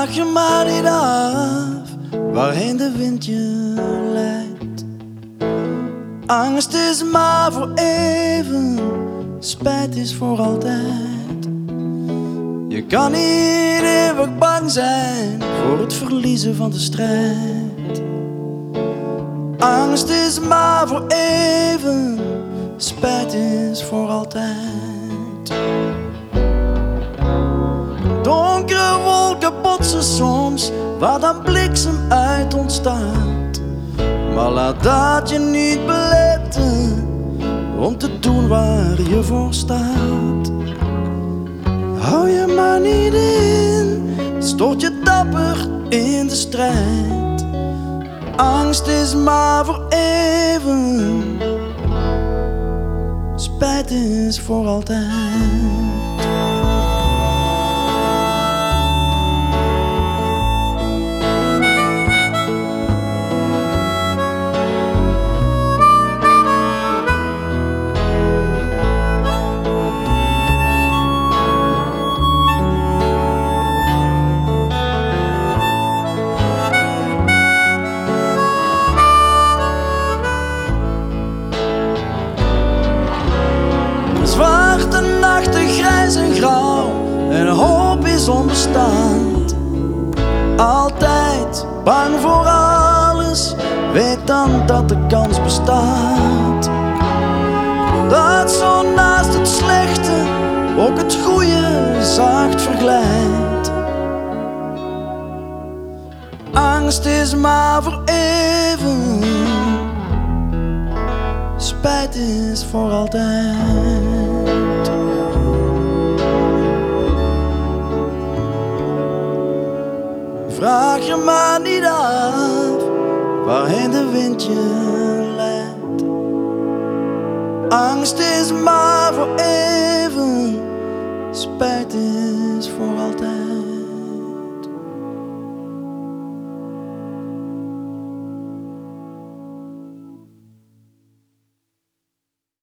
Vraag je maar niet af waarheen de wind je leidt. Angst is maar voor even, spijt is voor altijd. Je kan niet eeuwig bang zijn voor het verliezen van de strijd. Angst is maar voor even, spijt is voor altijd. Donkere wolken botsen soms, waar dan bliksem uit ontstaat. Maar laat dat je niet beletten om te doen waar je voor staat. Hou je maar niet in, stort je dapper in de strijd. Angst is maar voor even, spijt is voor altijd. Zwarte nachten, grijs en grauw, en hoop is onbestaand. Altijd bang voor alles, weet dan dat de kans bestaat. Dat zo naast het slechte ook het goede zacht verglijdt. Angst is maar voor even, spijt is voor altijd. Vraag je maar niet af waarheen de wind je leidt. Angst is maar voor even, spijt is voor altijd.